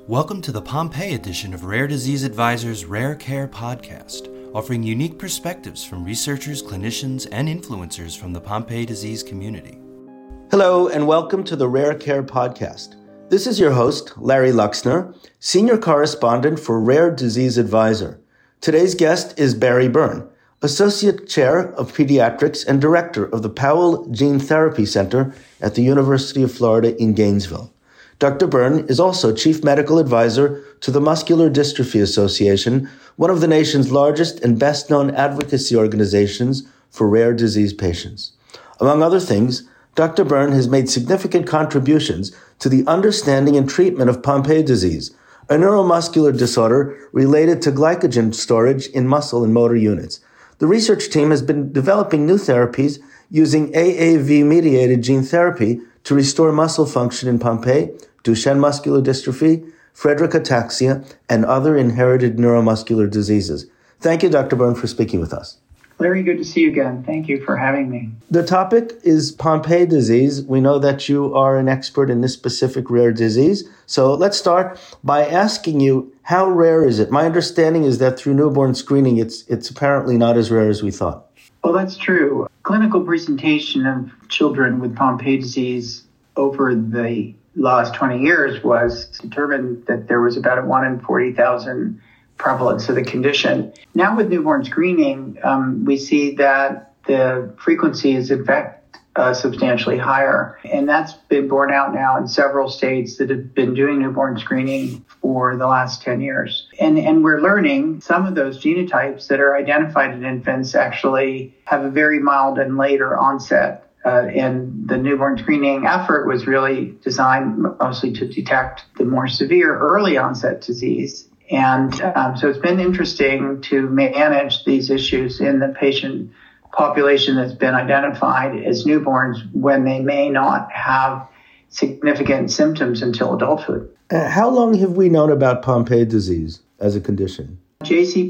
Welcome to the Pompe edition of Rare Disease Advisor's Rare Care podcast, offering unique perspectives from researchers, clinicians, and influencers from the Pompe disease community. Hello, and welcome to the Rare Care podcast. This is your host, Larry Luxner, Senior Correspondent for Rare Disease Advisor. Today's guest is Barry Byrne, Associate Chair of Pediatrics and Director of the Powell Gene Therapy Center at the University of Florida in Gainesville. Dr. Byrne is also Chief Medical Advisor to the Muscular Dystrophy Association, one of the nation's largest and best-known advocacy organizations for rare disease patients. Among other things, Dr. Byrne has made significant contributions to the understanding and treatment of Pompe disease, a neuromuscular disorder related to glycogen storage in muscle and motor units. The research team has been developing new therapies using AAV-mediated gene therapy to restore muscle function in Pompe, Duchenne muscular dystrophy, Friedreich ataxia, and other inherited neuromuscular diseases. Thank you, Dr. Byrne, for speaking with us. Larry, good to see you again. Thank you for having me. The topic is Pompe disease. We know that you are an expert in this specific rare disease. So let's start by asking you, how rare is it? My understanding is that through newborn screening, it's apparently not as rare as we thought. Well, that's true. Clinical presentation of children with Pompe disease over the last 20 years was determined that there was about a 1 in 40,000 prevalence of the condition. Now with newborn screening, we see that the frequency is in fact substantially higher. And that's been borne out now in several states that have been doing newborn screening for the last 10 years. And we're learning some of those genotypes that are identified in infants actually have a very mild and later onset. And the newborn screening effort was really designed mostly to detect the more severe early onset disease. And so it's been interesting to manage these issues in the patient population that's been identified as newborns when they may not have significant symptoms until adulthood. How long have we known about Pompe disease as a condition? J.C.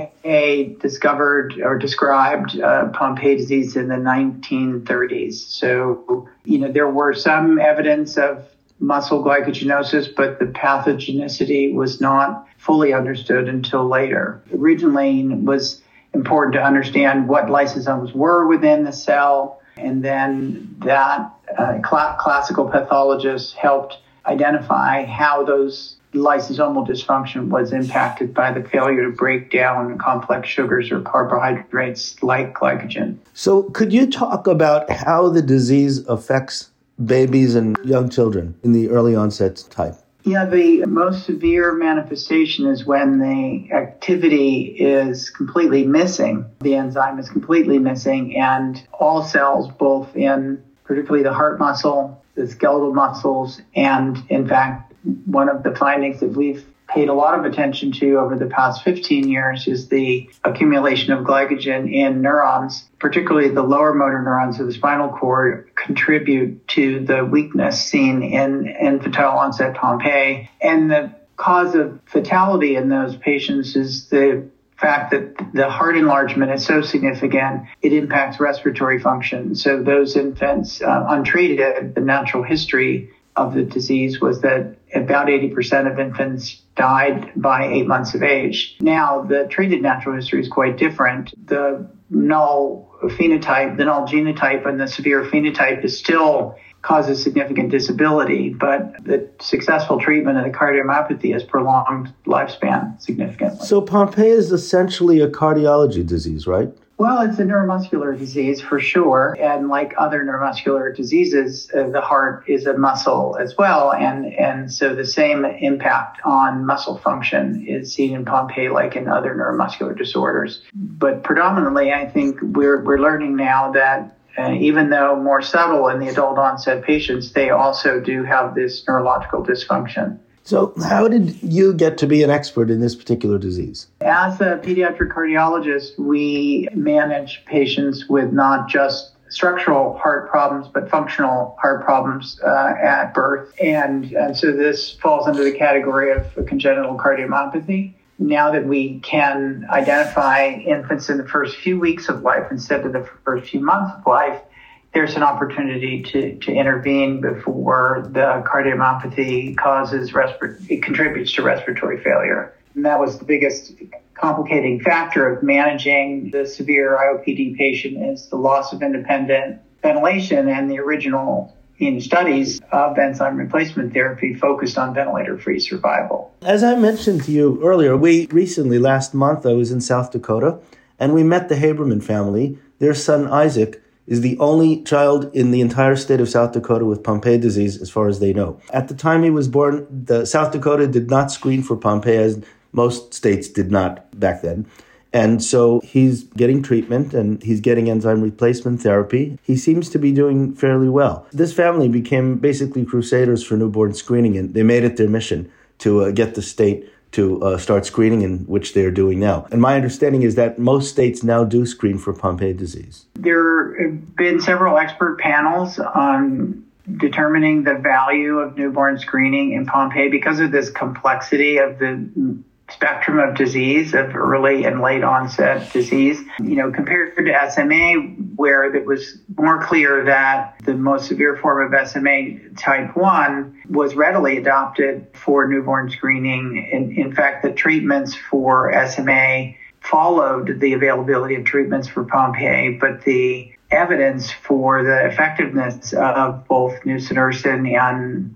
Pompe discovered or described Pompe disease in the 1930s. So, there were some evidence of muscle glycogenosis, but the pathogenicity was not fully understood until later. Originally, it was important to understand what lysosomes were within the cell, and then that classical pathologists helped identify how those lysosomal dysfunction was impacted by the failure to break down complex sugars or carbohydrates like glycogen. So could you talk about how the disease affects babies and young children in the early onset type? Yeah, the most severe manifestation is when the activity is completely missing. The enzyme is completely missing, and all cells, both in particularly the heart muscle, the skeletal muscles, and in fact, one of the findings that we've paid a lot of attention to over the past 15 years is the accumulation of glycogen in neurons, particularly the lower motor neurons of the spinal cord, contribute to the weakness seen in infantile onset Pompe. And the cause of fatality in those patients is the fact that the heart enlargement is so significant, it impacts respiratory function. So those infants untreated, the natural history of the disease was that about 80% of infants died by 8 months of age. Now, the treated natural history is quite different. The null phenotype, the null genotype, and the severe phenotype is still causes significant disability, but the successful treatment of the cardiomyopathy has prolonged lifespan significantly. So Pompe is essentially a cardiology disease, right? Well, it's a neuromuscular disease for sure. And like other neuromuscular diseases, the heart is a muscle as well. And so the same impact on muscle function is seen in Pompe like in other neuromuscular disorders. But predominantly, I think we're learning now that even though more subtle in the adult onset patients, they also do have this neurological dysfunction. So how did you get to be an expert in this particular disease? As a pediatric cardiologist, we manage patients with not just structural heart problems, but functional heart problems at birth. And so this falls under the category of congenital cardiomyopathy. Now that we can identify infants in the first few weeks of life instead of the first few months of life, there's an opportunity to intervene before the cardiomyopathy it contributes to respiratory failure. And that was the biggest complicating factor of managing the severe IOPD patient is the loss of independent ventilation, and the original studies of enzyme replacement therapy focused on ventilator-free survival. As I mentioned to you earlier, last month, I was in South Dakota, and we met the Haberman family. Their son, Isaac, is the only child in the entire state of South Dakota with Pompe disease, as far as they know. At the time he was born, South Dakota did not screen for Pompe, as most states did not back then. And so he's getting treatment and he's getting enzyme replacement therapy. He seems to be doing fairly well. This family became basically crusaders for newborn screening, and they made it their mission to get the state to start screening, in which they're doing now. And my understanding is that most states now do screen for Pompe disease. There have been several expert panels on determining the value of newborn screening in Pompe because of this complexity of the spectrum of disease, of early and late onset disease, compared to SMA, where it was more clear that the most severe form of SMA type 1 was readily adopted for newborn screening. In fact, the treatments for SMA followed the availability of treatments for Pompe, but the evidence for the effectiveness of both nusinersen and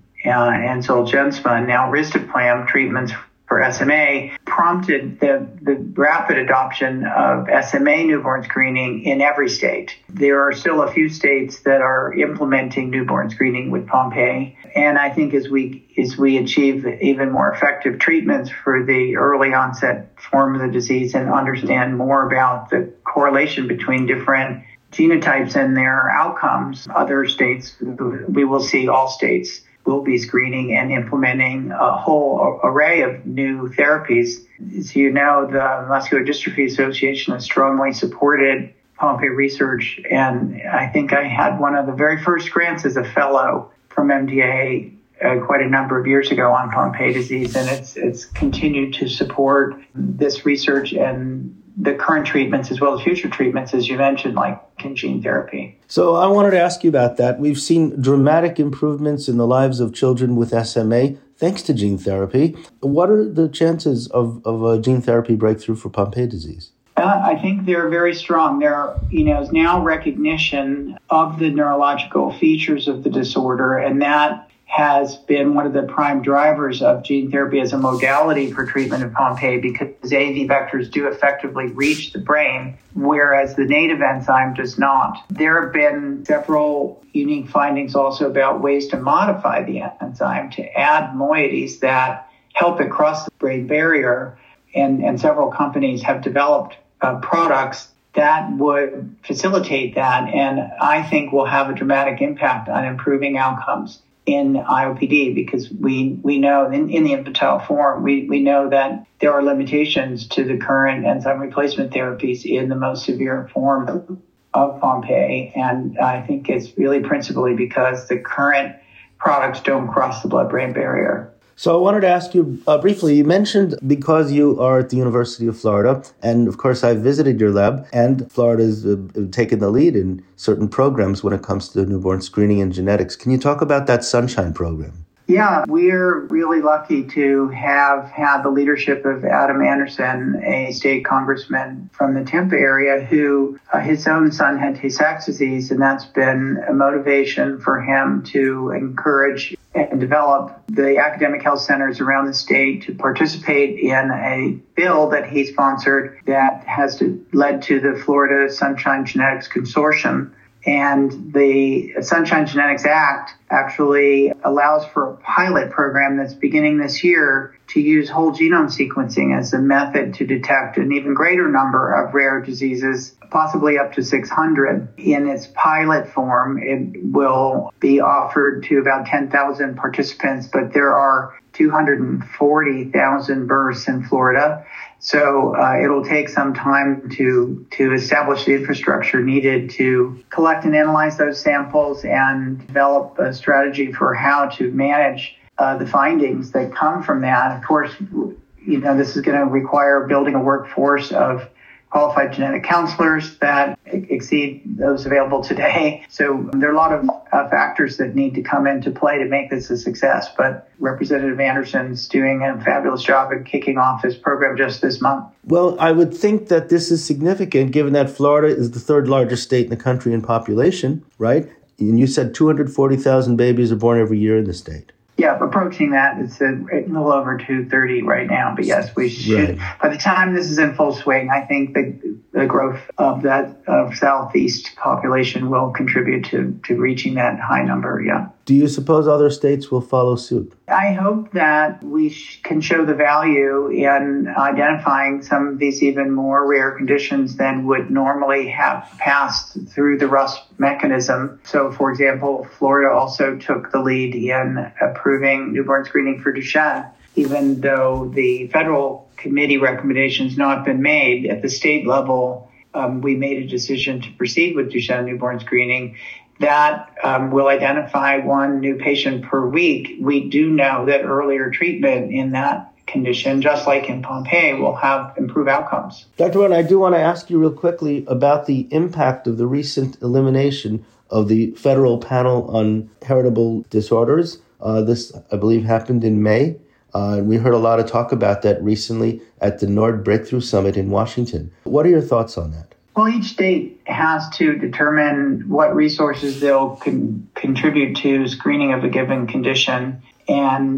Zolgensma, now risdiplam treatments for SMA, prompted the rapid adoption of SMA newborn screening in every state. There are still a few states that are implementing newborn screening with Pompe, and I think as we achieve even more effective treatments for the early onset form of the disease and understand more about the correlation between different genotypes and their outcomes, other states, we will see all states will be screening and implementing a whole array of new therapies. As you know, the Muscular Dystrophy Association has strongly supported Pompe research, and I think I had one of the very first grants as a fellow from MDA quite a number of years ago on Pompe disease, and it's continued to support this research and the current treatments as well as future treatments, as you mentioned, like in gene therapy. So I wanted to ask you about that. We've seen dramatic improvements in the lives of children with SMA thanks to gene therapy. What are the chances of a gene therapy breakthrough for Pompe disease? I think they're very strong. There is now recognition of the neurological features of the disorder, and that has been one of the prime drivers of gene therapy as a modality for treatment of Pompe, because AAV vectors do effectively reach the brain, whereas the native enzyme does not. There have been several unique findings also about ways to modify the enzyme to add moieties that help it cross the brain barrier, and several companies have developed products that would facilitate that, and I think will have a dramatic impact on improving outcomes in IOPD, because we know in the infantile form, we know that there are limitations to the current enzyme replacement therapies in the most severe form of Pompe. And I think it's really principally because the current products don't cross the blood-brain barrier. So I wanted to ask you briefly, you mentioned because you are at the University of Florida, and of course I've visited your lab, and Florida's taken the lead in certain programs when it comes to newborn screening and genetics. Can you talk about that Sunshine program? Yeah, we're really lucky to have had the leadership of Adam Anderson, a state congressman from the Tampa area, who his own son had Tay-Sachs disease, and that's been a motivation for him to encourage and develop the academic health centers around the state to participate in a bill that he sponsored that has led to the Florida Sunshine Genetics Consortium. And the Sunshine Genetics Act actually allows for a pilot program that's beginning this year to use whole genome sequencing as a method to detect an even greater number of rare diseases, possibly up to 600. In its pilot form, it will be offered to about 10,000 participants, but there are 240,000 births in Florida. So it'll take some time to establish the infrastructure needed to collect and analyze those samples and develop a strategy for how to manage the findings that come from that. Of course, this is going to require building a workforce of qualified genetic counselors that exceed those available today. So there are a lot of factors that need to come into play to make this a success. But Representative Anderson's doing a fabulous job in kicking off his program just this month. Well, I would think that this is significant given that Florida is the third largest state in the country in population, right? And you said 240,000 babies are born every year in the state. Yeah, approaching that. It's a little over 230 right now. But yes, we should. Right. By the time this is in full swing, I think the growth of that Southeast population will contribute to reaching that high number. Yeah. Do you suppose other states will follow suit? I hope that we can show the value in identifying some of these even more rare conditions than would normally have passed through the RUSP mechanism. So, for example, Florida also took the lead in approving newborn screening for Duchenne, even though the federal committee recommendations not been made at the state level. We made a decision to proceed with Duchenne newborn screening. That will identify one new patient per week. We do know that earlier treatment in that condition, just like in Pompe, will have improved outcomes. Dr. Byrne, I do want to ask you real quickly about the impact of the recent elimination of the federal panel on heritable disorders. This, I believe, happened in May. We heard a lot of talk about that recently at the NORD Breakthrough Summit in Washington. What are your thoughts on that? Well, each state has to determine what resources they'll contribute to screening of a given condition. And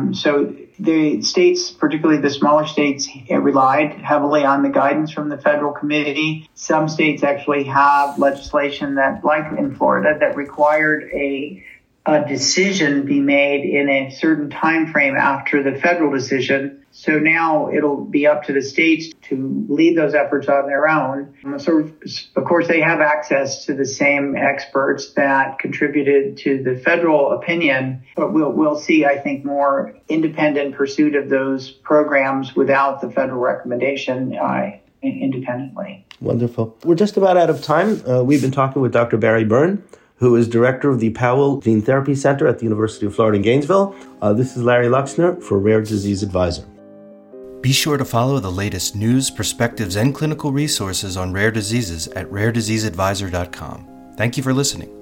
so the states, particularly the smaller states, relied heavily on the guidance from the federal committee. Some states actually have legislation that, like in Florida, that required a decision be made in a certain time frame after the federal decision. So now it'll be up to the states to lead those efforts on their own. So, of course, they have access to the same experts that contributed to the federal opinion, but we'll see, I think, more independent pursuit of those programs without the federal recommendation independently. Wonderful. We're just about out of time. We've been talking with Dr. Barry Byrne, who is director of the Powell Gene Therapy Center at the University of Florida in Gainesville. This is Larry Luxner for Rare Disease Advisor. Be sure to follow the latest news, perspectives, and clinical resources on rare diseases at rarediseaseadvisor.com. Thank you for listening.